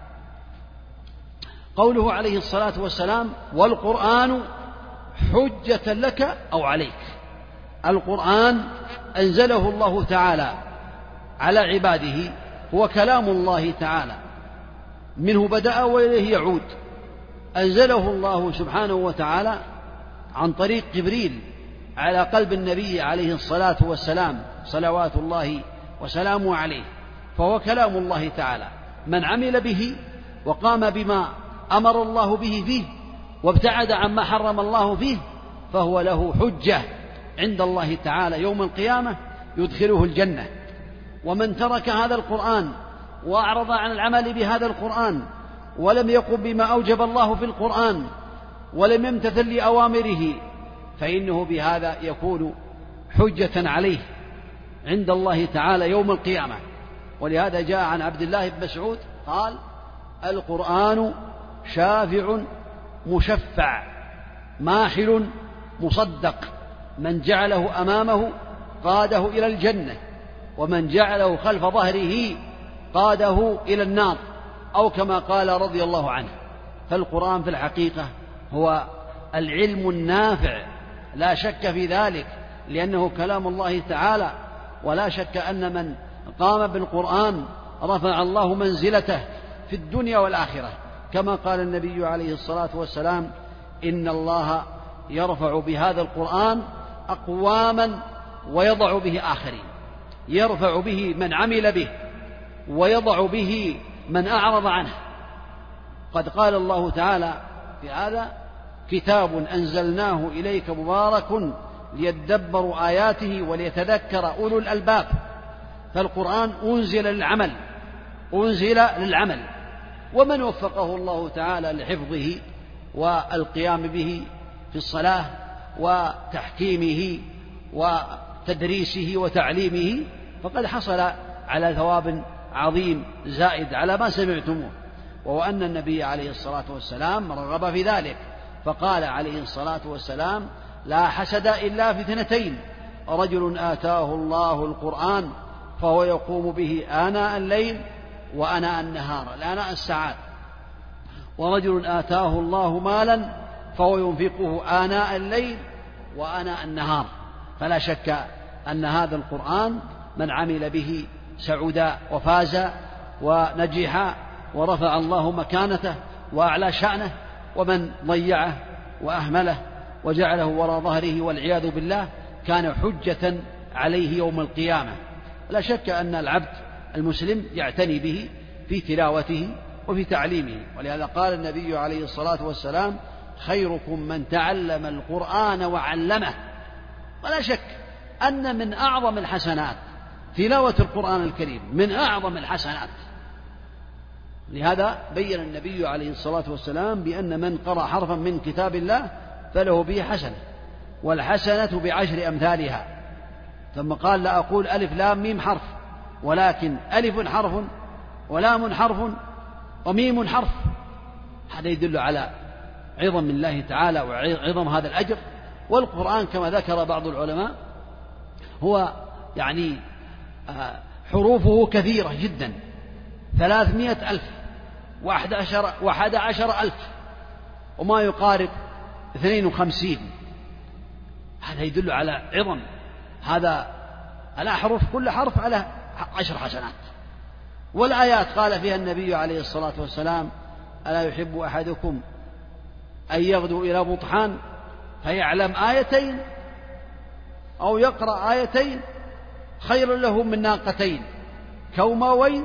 قوله عليه الصلاة والسلام: والقرآن حجة لك أو عليك. القرآن أنزله الله تعالى على عباده، هو كلام الله تعالى، منه بدأ وإليه يعود. أنزله الله سبحانه وتعالى عن طريق جبريل على قلب النبي عليه الصلاة والسلام صلوات الله وسلامه عليه، فهو كلام الله تعالى. من عمل به وقام بما أمر الله به فيه وابتعد عما حرم الله فيه فهو له حجة عند الله تعالى يوم القيامة يدخله الجنة. ومن ترك هذا القرآن وأعرض عن العمل بهذا القرآن ولم يقم بما أوجب الله في القرآن ولم يمتثل لأوامره فإنه بهذا يكون حجة عليه عند الله تعالى يوم القيامة. ولهذا جاء عن عبد الله بن مسعود قال: القرآن شافع مشفع ماحل مصدق، من جعله أمامه قاده إلى الجنة، ومن جعله خلف ظهره قاده إلى النار، أو كما قال رضي الله عنه. فالقرآن في الحقيقة هو العلم النافع، لا شك في ذلك، لأنه كلام الله تعالى. ولا شك أن من قام بالقرآن رفع الله منزلته في الدنيا والآخرة، كما قال النبي عليه الصلاة والسلام: إن الله يرفع بهذا القرآن أقواما ويضع به آخرين. يرفع به من عمل به ويضع به من أعرض عنه. قد قال الله تعالى في هذا: كتاب أنزلناه إليك مبارك ليدبروا آياته وليتذكر أولو الألباب. فالقرآن أنزل للعمل، أنزل للعمل. ومن وفقه الله تعالى لحفظه والقيام به في الصلاة وتحكيمه وتدريسه وتعليمه فقد حصل على ثواب عظيم زائد على ما سمعتموه. وهو أن النبي عليه الصلاة والسلام رغب في ذلك، فقال عليه الصلاة والسلام: لا حسد إلا في اثنتين: رجل آتاه الله القرآن فهو يقوم به آناء الليل وآناء النهار، الآناء الساعات، ورجل آتاه الله مالا فهو ينفقه آناء الليل وآناء النهار. فلا شك أن هذا القرآن من عمل به سعد وفاز ونجح ورفع الله مكانته وأعلى شأنه، ومن ضيعه وأهمله وجعله وراء ظهره والعياذ بالله كان حجة عليه يوم القيامة. لا شك أن العبد المسلم يعتني به في تلاوته وفي تعليمه، ولهذا قال النبي عليه الصلاة والسلام: خيركم من تعلم القرآن وعلمه. ولا شك أن من أعظم الحسنات تلاوة القرآن الكريم، من أعظم الحسنات. لهذا بين النبي عليه الصلاة والسلام بأن من قرأ حرفا من كتاب الله فله به حسنة، والحسنة بعشر أمثالها. ثم قال: لا أقول ألف لام ميم حرف، ولكن ألف حرف ولام حرف وميم حرف. هذا يدل على عظم الله تعالى وعظم هذا الأجر. والقرآن كما ذكر بعض العلماء هو يعني حروفه كثيرة جدا، ثلاثمائة ألف وأحد عشر, وأحد عشر ألف وما يقارب اثنين وخمسين. هذا يدل على عظم هذا الأحرف، كل حرف على عشر حسنات. والآيات قال فيها النبي عليه الصلاة والسلام: ألا يحب أحدكم أن يغدو إلى بطحان فيعلم آيتين أو يقرأ آيتين خير له من ناقتين كوماوين.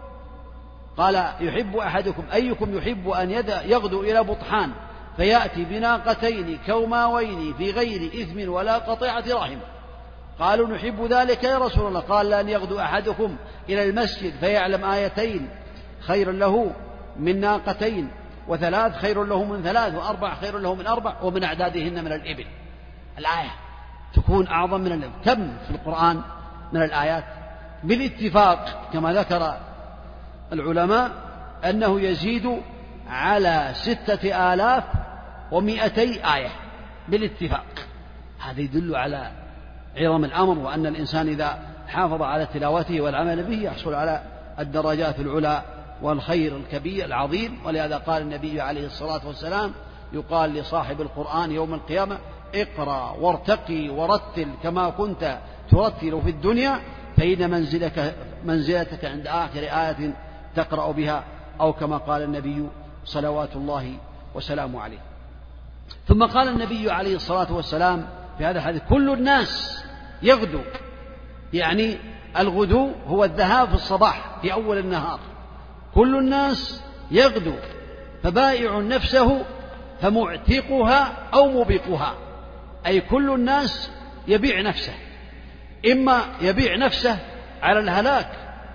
قال: يحب أحدكم أيكم يحب أن يغدو إلى بطحان فيأتي بناقتين كوماوين في غير إثم ولا قطيعة رحم. قالوا: نحب ذلك يا رسول الله. قال: لأن يغدو أحدكم إلى المسجد فيعلم آيتين خير له من ناقتين، وثلاث خير له من ثلاث، وأربع خير له من أربع، ومن أعدادهن من الإبل. الآية تكون أعظم من الإبل. كم في القرآن من الآيات؟ بالاتفاق كما ذكر العلماء أنه يزيد على ستة آلاف ومئتي آية بالاتفاق. هذا يدل على عظم الأمر، وأن الإنسان إذا حافظ على تلاوته والعمل به يحصل على الدرجات العلى والخير الكبير العظيم. ولهذا قال النبي عليه الصلاة والسلام: يقال لصاحب القرآن يوم القيامة: اقرأ وارتقي ورتل كما كنت ترتل في الدنيا، فإن منزلك منزلتك عند آخر آية تقرأ بها، أو كما قال النبي صلوات الله وسلامه عليه. ثم قال النبي عليه الصلاة والسلام في هذا الحديث: كل الناس يغدو، يعني الغدو هو الذهاب في الصباح في أول النهار. كل الناس يغدو فبائع نفسه فمعتقها أو موبقها، أي كل الناس يبيع نفسه، إما يبيع نفسه على الهلاك،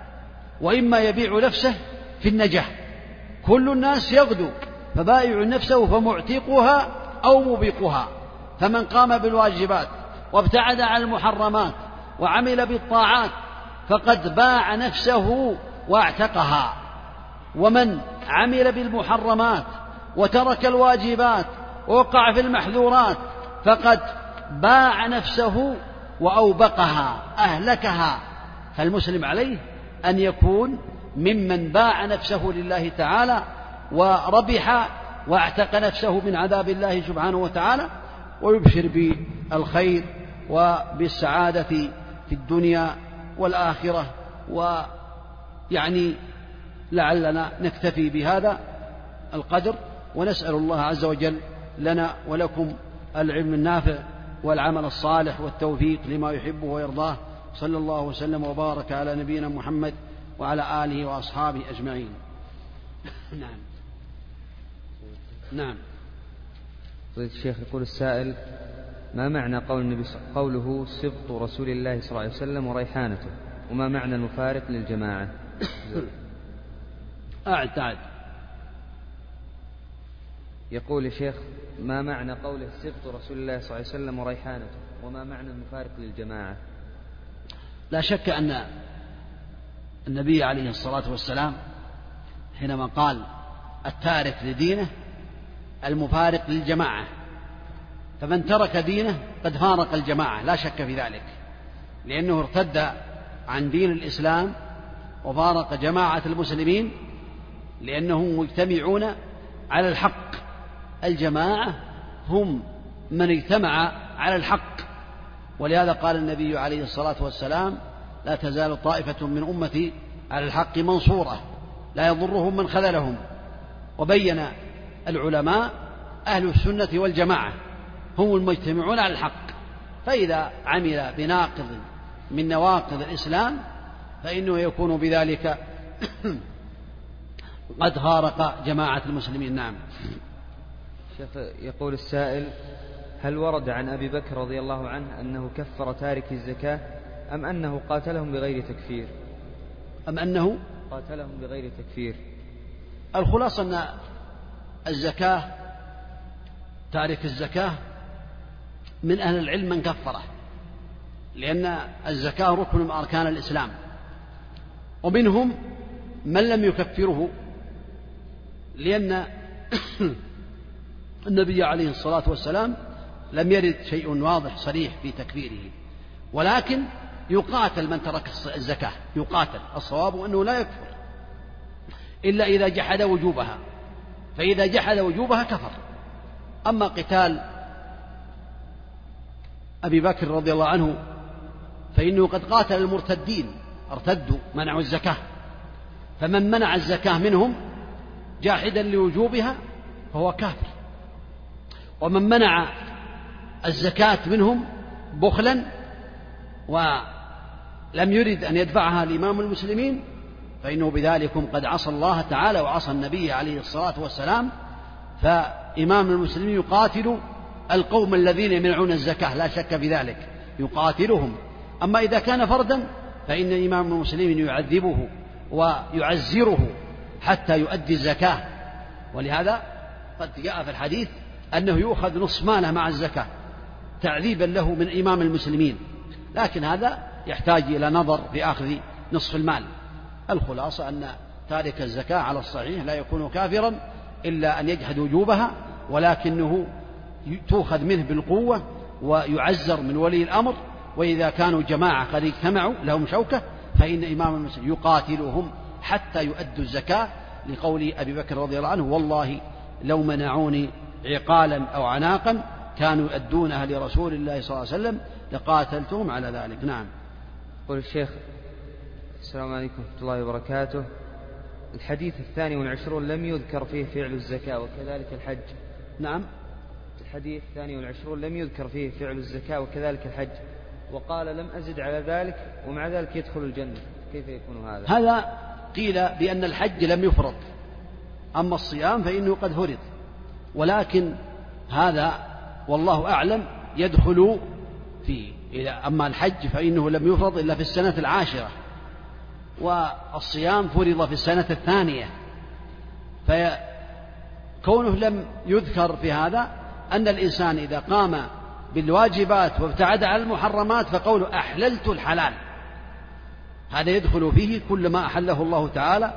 وإما يبيع نفسه في النجاة. كل الناس يغدو فبائع نفسه فمعتقها أو موبقها. فمن قام بالواجبات وابتعد عن المحرمات وعمل بالطاعات فقد باع نفسه واعتقها. ومن عمل بالمحرمات وترك الواجبات ووقع في المحذورات فقد باع نفسه وأوبقها، أهلكها. فالمسلم عليه أن يكون ممن باع نفسه لله تعالى وربح واعتق نفسه من عذاب الله سبحانه وتعالى، ويبشر بالخير وبالسعادة في الدنيا والآخرة. ويعني لعلنا نكتفي بهذا القدر، ونسأل الله عز وجل لنا ولكم العلم النافع والعمل الصالح والتوفيق لما يحبه ويرضاه. صلى الله وسلم وبارك على نبينا محمد وعلى آله وأصحابه أجمعين. نعم نعم. الشيخ يقول السائل: ما معنى قول النبي قوله سبط رسول الله صلى الله عليه وسلم وريحانته، وما معنى المفارق للجماعة؟ أعد أعد. يقول الشيخ: ما معنى قوله سبط رسول الله صلى الله عليه وسلم وريحانته، وما معنى المفارق للجماعة؟ لا شك أن النبي عليه الصلاة والسلام حينما قال التارك لدينه المفارق للجماعة، فمن ترك دينه قد فارق الجماعة لا شك في ذلك، لأنه ارتد عن دين الإسلام وفارق جماعة المسلمين، لأنهم مجتمعون على الحق. الجماعة هم من اجتمع على الحق. ولهذا قال النبي عليه الصلاة والسلام: لا تزال طائفة من أمتي على الحق منصورة لا يضرهم من خذلهم. وبين العلماء أهل السنة والجماعة هم المجتمعون على الحق، فإذا عمل بناقض من نواقض الإسلام فإنه يكون بذلك قد فارق جماعة المسلمين. نعم. شيخ يقول السائل: هل ورد عن أبي بكر رضي الله عنه أنه كفر تارك الزكاة أم أنه قاتلهم بغير تكفير؟ أم أنه قاتلهم بغير تكفير. الخلاصة أن الزكاة تارك الزكاة من أهل العلم من كفره، لأن الزكاة ركن من أركان الإسلام، ومنهم من لم يكفره، لأن النبي عليه الصلاة والسلام لم يرد شيء واضح صريح في تكفيره، ولكن يقاتل من ترك الزكاة، يقاتل. الصواب أنه لا يكفر إلا إذا جحد وجوبها، فإذا جحد وجوبها كفر. أما قتال أبي بكر رضي الله عنه فإنه قد قاتل المرتدين، ارتدوا منعوا الزكاة، فمن منع الزكاة منهم جاحدا لوجوبها فهو كافر، ومن منع الزكاة منهم بخلا ولم يرد أن يدفعها لإمام المسلمين فإنه بذلكم قد عصى الله تعالى وعصى النبي عليه الصلاة والسلام. فإمام المسلمين يقاتل القوم الذين يمنعون الزكاة، لا شك في ذلك، يقاتلهم. أما إذا كان فردا فإن إمام المسلمين يعذبه ويعزره حتى يؤدي الزكاة، ولهذا قد جاء في الحديث أنه يؤخذ نصف ماله مع الزكاة تعذيبا له من إمام المسلمين، لكن هذا يحتاج إلى نظر في أخذ نصف المال. الخلاصة أن تارك الزكاة على الصحيح لا يكون كافرا إلا أن يجحد وجوبها، ولكنه تؤخذ منه بالقوة ويعزر من ولي الأمر، وإذا كانوا جماعة قد اجتمعوا لهم شوكة فإن إمام المسلمين يقاتلهم حتى يؤدوا الزكاة، لقول أبي بكر رضي الله عنه: والله لو منعوني عقالا أو عناقا كانوا يؤدونها لرسول الله صلى الله عليه وسلم لقاتلتهم على ذلك. نعم. يقول الشيخ: السلام عليكم ورحمة الله وبركاته. الحديث الثاني والعشرون لم يذكر فيه فعل الزكاة وكذلك الحج. نعم. الحديث الثاني والعشرون لم يذكر فيه فعل الزكاة وكذلك الحج، وقال: لم أزد على ذلك ومع ذلك يدخل الجنة، كيف يكون هذا؟ هذا قيل بأن الحج لم يفرض، أما الصيام فإنه قد فرض، ولكن هذا والله أعلم يدخل فيه. إذا أما الحج فإنه لم يفرض إلا في السنة العاشرة، والصيام فرض في السنة الثانية، فكونه لم يذكر في هذا أن الإنسان إذا قام بالواجبات وابتعد عن المحرمات فقوله أحللت الحلال، هذا يدخل فيه كل ما أحله الله تعالى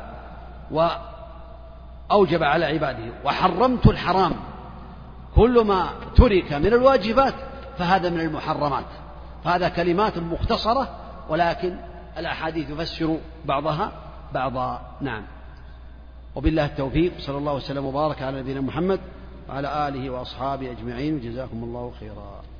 وأوجب على عباده، وحرمت الحرام، كل ما ترك من الواجبات فهذا من المحرمات. فهذا كلمات مختصرة، ولكن الأحاديث يفسر بعضها بعضا. نعم. وبالله التوفيق، صلى الله وسلم وبارك على نبينا محمد وعلى آله وأصحابه أجمعين، وجزاكم الله خيرا.